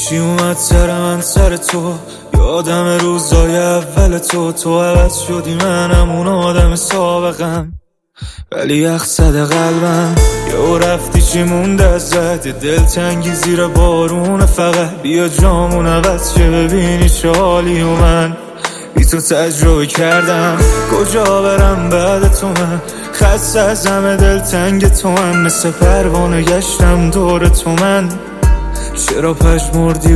چی اومد سر من سر تو، یادم روزای اول تو عوض شدی، منم اون آدم سابقم، ولی یخ زده قلبم. یهو رفتی چی مونده ازت، دلتنگی زیر بارون، فقط بیا جامون عوض شه ببینی چه حالی. و من بی تو تجربه کردم، کجا برم بعد تو، من خسته از همه دلتنگ تو، من مثل پروانه گشتم دور تو، من چرا پژمردی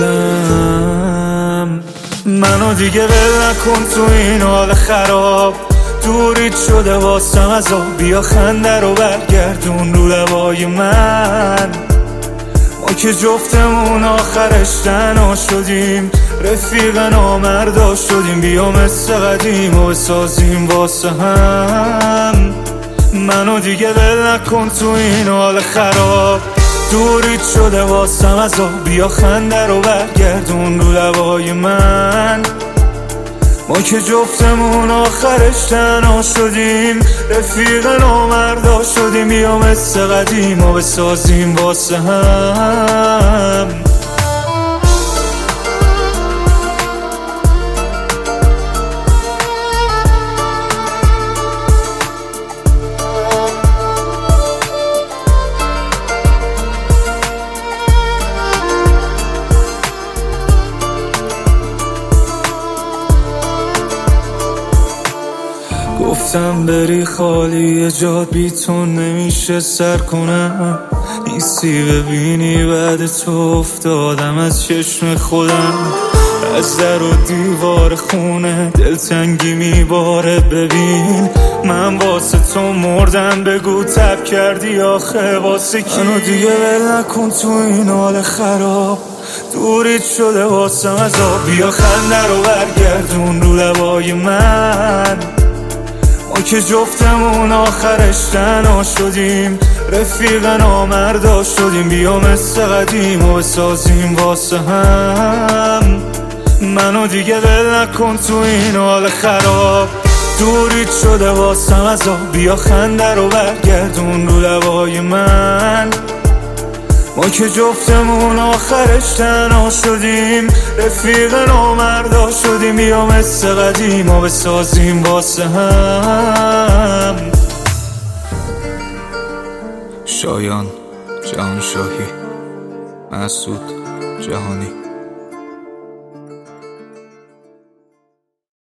گلم. منو دیگه ول نکن تو این حال خراب، دورید شده واسم از آب، بیا خنده رو برگردون رو لبای من. ما که جفتمون آخرش تنها شدیم، رفیق نامردا شدیم، بیا مثل قدیم و بسازیم واسه هم. منو دیگه ول نکن تو این حال خراب، دورید شده واسم از آب، بیا خنده رو برگردون رو لبای من. ما که جفتمون آخرش تنها شدیم، رفیق نامردا شدیم، بیا مثل قدیم و بسازیم واسه هم. گفتم بری خالی جا، بی تو نمیشه سر کنم، نیستی ببینی بعد تو افتادم از چشم خودم. از در و دیوار خونه دلتنگی میباره، ببین من واسه تو مردم، بگو تب کردی آخه واسه کی. منو دیگه ول نکن تو این حال خراب، دورید شده واسم از آب، بیا خنده رو برگردون رو لبای من. ما که جفتمون آخرش تنها شدیم، رفیق نامردا شدیم، بیا مثل قدیم و بسازیم واسه هم. منو دیگه ول نکن تو این حال خراب، دورید شده واسم از آب، بیا خنده رو برگردون رو لبای من. ما که جفتمون آخرش تنها شدیم، رفیق نامردا شدیم، بیا مثل قدیم و بسازیم واسه هم. شایان جهانشاهی، مسعود جهانی.